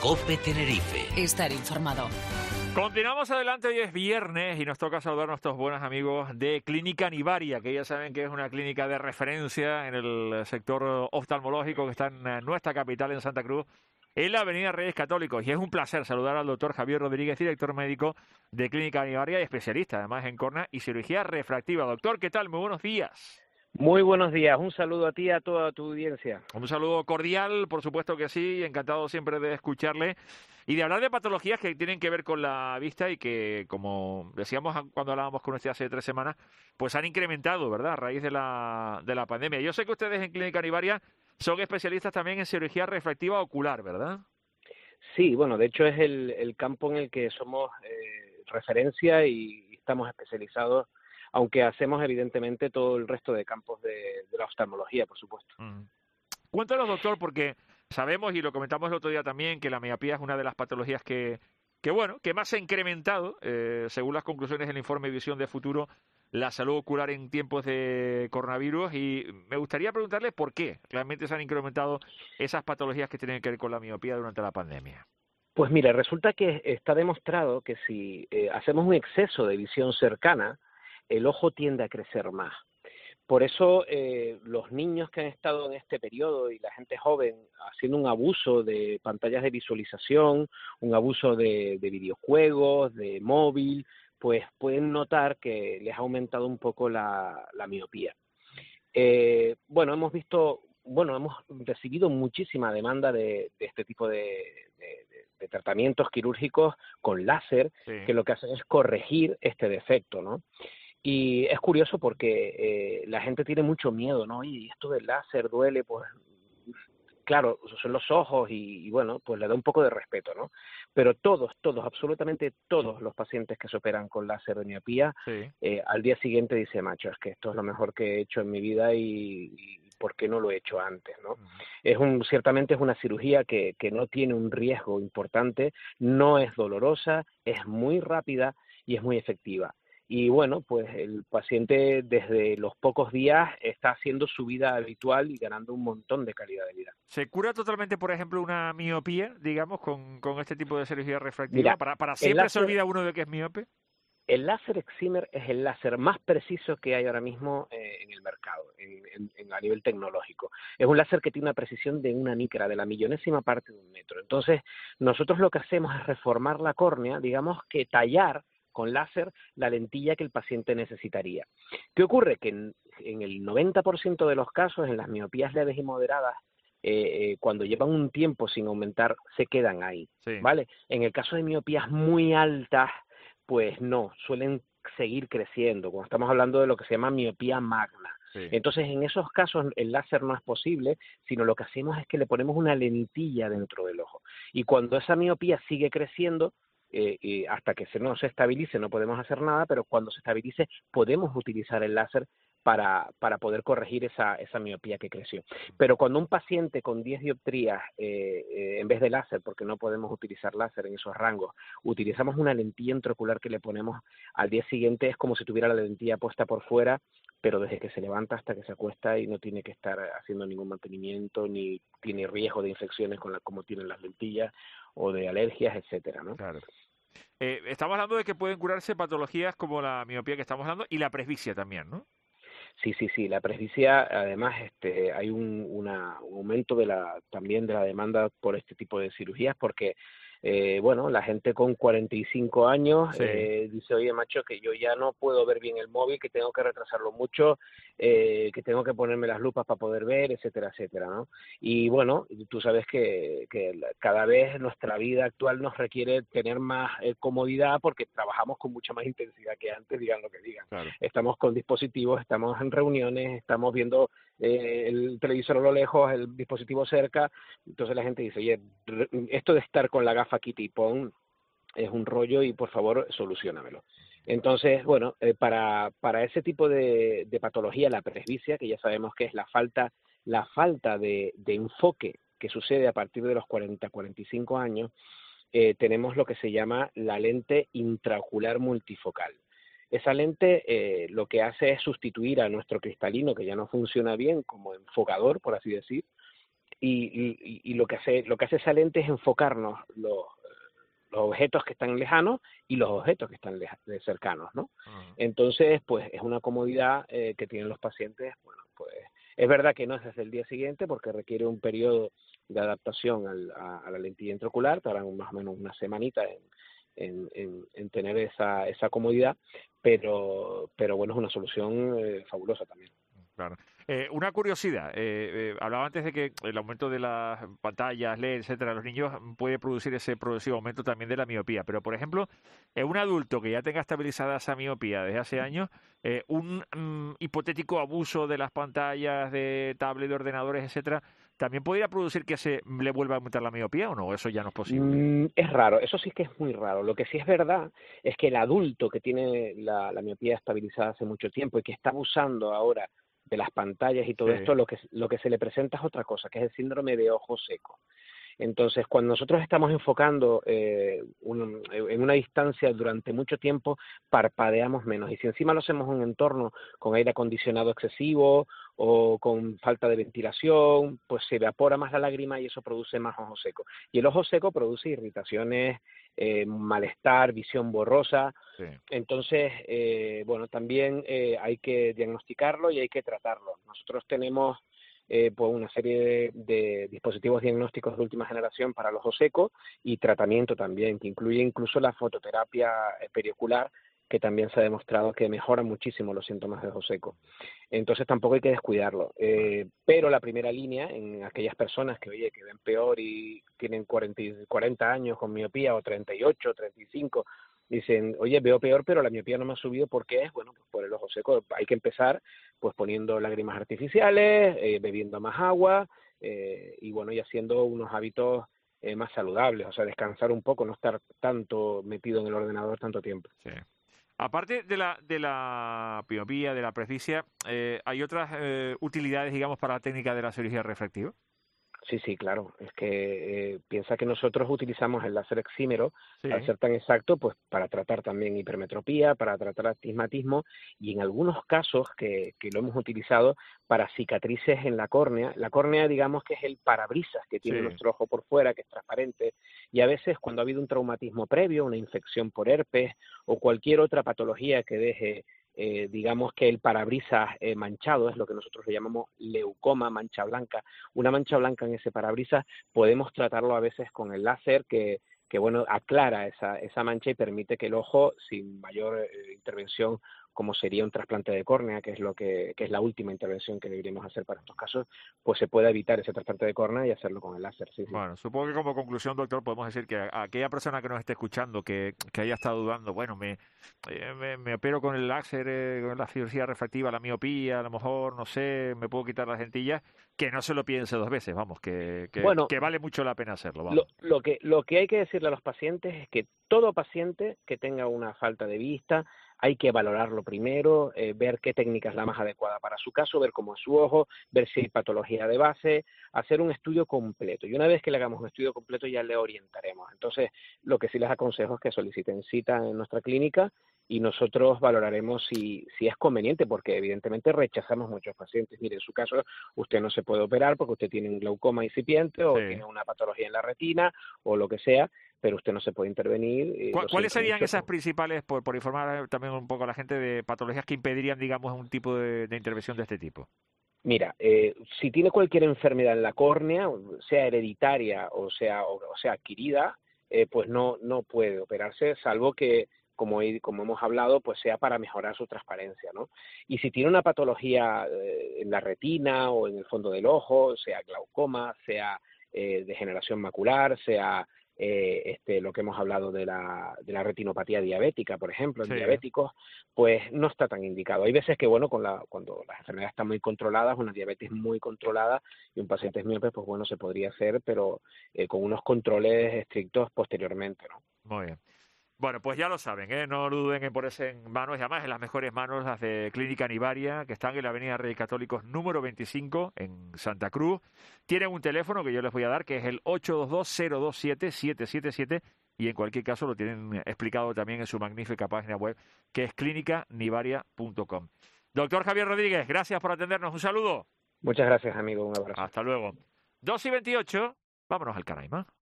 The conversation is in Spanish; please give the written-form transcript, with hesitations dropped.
COPE Tenerife. Estar informado. Continuamos adelante, hoy es viernes y nos toca saludar a nuestros buenos amigos de Clínica Nivaria, que ya saben que es una clínica de referencia en el sector oftalmológico que está en nuestra capital, en Santa Cruz, en la Avenida Reyes Católicos. Y es un placer saludar al doctor Javier Rodríguez, director médico de Clínica Nivaria y especialista además en córnea y cirugía refractiva. Doctor, ¿qué tal? Muy buenos días. Muy buenos días, un saludo a ti y a toda tu audiencia. Un saludo cordial, por supuesto que sí, encantado siempre de escucharle y de hablar de patologías que tienen que ver con la vista y que, como decíamos cuando hablábamos con usted hace 3 semanas, pues han incrementado, ¿verdad?, a raíz de la pandemia. Yo sé que ustedes en Clínica Nivaria son especialistas también en cirugía refractiva ocular, ¿verdad? Sí, bueno, de hecho es el campo en el que somos referencia y estamos especializados, aunque hacemos evidentemente todo el resto de campos de la oftalmología, por supuesto. Cuéntanos, doctor, porque sabemos, y lo comentamos el otro día también, que la miopía es una de las patologías que más se ha incrementado, según las conclusiones del informe Visión de Futuro, la salud ocular en tiempos de coronavirus, y me gustaría preguntarle por qué realmente se han incrementado esas patologías que tienen que ver con la miopía durante la pandemia. Pues mira, resulta que está demostrado que si hacemos un exceso de visión cercana, el ojo tiende a crecer más. Por eso los niños que han estado en este periodo y la gente joven haciendo un abuso de pantallas de visualización, un abuso de videojuegos, de móvil, pues pueden notar que les ha aumentado un poco la miopía. Hemos recibido muchísima demanda de este tipo de tratamientos quirúrgicos con láser, sí, que lo que hacen es corregir este defecto, ¿no? Y es curioso porque la gente tiene mucho miedo, ¿no? Y esto del láser duele, pues claro, son los ojos y bueno, pues le da un poco de respeto, ¿no? Pero todos, absolutamente todos los pacientes que se operan con láser de miopía, sí, al día siguiente dice, macho, es que esto es lo mejor que he hecho en mi vida y ¿por qué no lo he hecho antes, no? Ciertamente es una cirugía que no tiene un riesgo importante, no es dolorosa, es muy rápida y es muy efectiva. Y bueno, pues el paciente desde los pocos días está haciendo su vida habitual y ganando un montón de calidad de vida. ¿Se cura totalmente, por ejemplo, una miopía, digamos, con este tipo de cirugía refractiva? Mira, ¿Para siempre se olvida uno de que es miope? El láser excimer es el láser más preciso que hay ahora mismo en el mercado, a nivel tecnológico. Es un láser que tiene una precisión de una micra, de la millonésima parte de un metro. Entonces, nosotros lo que hacemos es reformar la córnea, digamos que tallar con láser la lentilla que el paciente necesitaría. ¿Qué ocurre? Que en el 90% de los casos, en las miopías leves y moderadas, cuando llevan un tiempo sin aumentar, se quedan ahí, sí, ¿vale? En el caso de miopías muy altas, pues no, suelen seguir creciendo, cuando estamos hablando de lo que se llama miopía magna. Sí. Entonces, en esos casos el láser no es posible, sino lo que hacemos es que le ponemos una lentilla dentro del ojo. Y cuando esa miopía sigue creciendo, hasta que no se estabilice no podemos hacer nada, pero cuando se estabilice podemos utilizar el láser para poder corregir esa miopía que creció. Pero cuando un paciente con 10 dioptrías, en vez de láser, porque no podemos utilizar láser en esos rangos, utilizamos una lentilla intraocular que le ponemos al día siguiente, es como si tuviera la lentilla puesta por fuera, pero desde que se levanta hasta que se acuesta y no tiene que estar haciendo ningún mantenimiento, ni tiene riesgo de infecciones como tienen las lentillas, o de alergias, etcétera, ¿no? Claro. Estamos hablando de que pueden curarse patologías como la miopía que estamos hablando y la presbicia también, ¿no? Sí, la presbicia, además, hay un aumento también de la demanda por este tipo de cirugías, porque la gente con 45 años sí, dice, oye, macho, que yo ya no puedo ver bien el móvil, que tengo que retrasarlo mucho, que tengo que ponerme las lupas para poder ver, etcétera, etcétera, ¿no? Y bueno, tú sabes que cada vez nuestra vida actual nos requiere tener más comodidad porque trabajamos con mucha más intensidad que antes, digan lo que digan. Claro. Estamos con dispositivos, estamos en reuniones, estamos viendo el televisor a lo lejos, el dispositivo cerca, entonces la gente dice, oye, esto de estar con la gafa quita y pon es un rollo y por favor soluciónamelo. Entonces, bueno, para ese tipo de patología, la presbicia, que ya sabemos que es la falta de enfoque que sucede a partir de los 40-45 años, tenemos lo que se llama la lente intraocular multifocal. Esa lente lo que hace es sustituir a nuestro cristalino, que ya no funciona bien como enfocador, por así decir, y lo que hace esa lente es enfocarnos los objetos que están lejanos y los objetos que están cercanos, ¿no? Uh-huh. Entonces, pues es una comodidad que tienen los pacientes. Bueno, pues es verdad que no es desde el día siguiente porque requiere un periodo de adaptación a la lentilla intraocular, tardan más o menos una semanita en tener esa comodidad, pero bueno, es una solución fabulosa también. Claro. Una curiosidad, hablaba antes de que el aumento de las pantallas, LED, etcétera, los niños puede producir ese progresivo aumento también de la miopía, pero por ejemplo, un adulto que ya tenga estabilizada esa miopía desde hace años, un hipotético abuso de las pantallas, de tablet, de ordenadores, etcétera, ¿también podría producir que se le vuelva a aumentar la miopía o no? Eso ya no es posible. Es raro, eso sí que es muy raro. Lo que sí es verdad es que el adulto que tiene la miopía estabilizada hace mucho tiempo y que está abusando ahora de las pantallas y todo Sí. esto, lo que se le presenta es otra cosa, que es el síndrome de ojo seco. Entonces, cuando nosotros estamos enfocando en una distancia durante mucho tiempo, parpadeamos menos. Y si encima lo hacemos en un entorno con aire acondicionado excesivo o con falta de ventilación, pues se evapora más la lágrima y eso produce más ojo seco. Y el ojo seco produce irritaciones, malestar, visión borrosa. Sí. Entonces, bueno, también hay que diagnosticarlo y hay que tratarlo. Nosotros tenemos pues una serie de dispositivos diagnósticos de última generación para el ojo seco y tratamiento también, que incluye incluso la fototerapia periocular, que también se ha demostrado que mejora muchísimo los síntomas de ojo seco. Entonces tampoco hay que descuidarlo. Pero la primera línea, en aquellas personas que, oye, que ven peor y tienen 40 años con miopía o 38, 35, dicen, oye, veo peor, pero la miopía no me ha subido. ¿Por qué? Bueno, pues por el ojo seco. Hay que empezar pues poniendo lágrimas artificiales, bebiendo más agua y bueno, y haciendo unos hábitos más saludables, o sea, descansar un poco, no estar tanto metido en el ordenador tanto tiempo. Sí. Aparte de la miopía, de la presbicia, ¿hay otras utilidades, digamos, para la técnica de la cirugía refractiva? Sí, sí, claro. Es que piensa que nosotros utilizamos el láser exímero, al Sí. ser tan exacto, pues para tratar también hipermetropía, para tratar astigmatismo y en algunos casos que lo hemos utilizado para cicatrices en la córnea. La córnea, digamos que es el parabrisas que tiene Sí. nuestro ojo por fuera, que es transparente, y a veces cuando ha habido un traumatismo previo, una infección por herpes o cualquier otra patología que deje digamos que el parabrisas manchado, es lo que nosotros le llamamos leucoma, mancha blanca, una mancha blanca en ese parabrisas, podemos tratarlo a veces con el láser que bueno, aclara esa mancha y permite que el ojo, sin mayor intervención, como sería un trasplante de córnea, que es la última intervención que deberíamos hacer para estos casos, pues se pueda evitar ese trasplante de córnea y hacerlo con el láser, sí, sí. Bueno, supongo que como conclusión, doctor, podemos decir que a aquella persona que nos esté escuchando, que haya estado dudando, bueno, me opero con el láser, con la cirugía refractiva, la miopía, a lo mejor, no sé, me puedo quitar las lentillas, que no se lo piense dos veces, vamos, Bueno, que vale mucho la pena hacerlo, vamos. lo que hay que decirle a los pacientes es que todo paciente que tenga una falta de vista hay que valorarlo primero, ver qué técnica es la más adecuada para su caso, ver cómo es su ojo, ver si hay patología de base, hacer un estudio completo. Y una vez que le hagamos un estudio completo ya le orientaremos. Entonces, lo que sí les aconsejo es que soliciten cita en nuestra clínica y nosotros valoraremos si es conveniente, porque evidentemente rechazamos muchos pacientes. Mire, en su caso usted no se puede operar porque usted tiene un glaucoma incipiente o Sí. tiene una patología en la retina o lo que sea, pero usted no se puede intervenir. Lo ¿Cuáles siento serían mucho. esas principales, por informar también un poco a la gente, de patologías que impedirían, digamos, un tipo de intervención de este tipo? Mira, si tiene cualquier enfermedad en la córnea, sea hereditaria o sea adquirida, pues no puede operarse, salvo que, como hemos hablado, pues sea para mejorar su transparencia, ¿no? Y si tiene una patología en la retina o en el fondo del ojo, sea glaucoma, sea degeneración macular, sea lo que hemos hablado de la retinopatía diabética, por ejemplo, en Sí. diabéticos, pues no está tan indicado. Hay veces que, bueno, cuando las enfermedades están muy controladas, una diabetes muy controlada y un paciente es miope, pues bueno, se podría hacer, pero con unos controles estrictos posteriormente, ¿no? Muy bien. Bueno, pues ya lo saben, ¿eh? No duden en ponerse en manos, y además en las mejores manos, las de Clínica Nivaria, que están en la Avenida Reyes Católicos número 25 en Santa Cruz. Tienen un teléfono que yo les voy a dar, que es el 822-027-777, y en cualquier caso lo tienen explicado también en su magnífica página web, que es clinicanivaria.com. Doctor Javier Rodríguez, gracias por atendernos. Un saludo. Muchas gracias, amigo. Un abrazo. Hasta luego. 2:28, vámonos al Canaima.